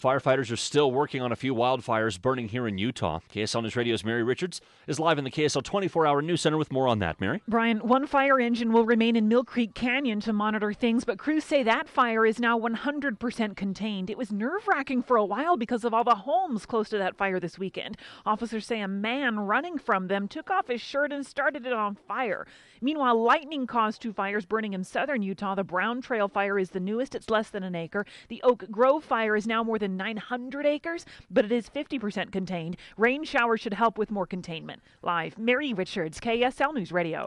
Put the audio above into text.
Firefighters are still working on a few wildfires burning here in Utah. KSL News Radio's Mary Richards is live in the KSL 24-hour news center with more on that. Mary? Brian, one fire engine will remain in Mill Creek Canyon to monitor things, but crews say that fire is now 100% contained. It was nerve-wracking for a while because of all the homes close to that fire this weekend. Officers say a man running from them took off his shirt and started it on fire. Meanwhile, lightning caused two fires burning in southern Utah. The Brown Trail fire is the newest. It's less than an acre. The Oak Grove fire is now more than 900 acres, but it is 50% contained. Rain showers should help with more containment. Live, Mary Richards, KSL News Radio.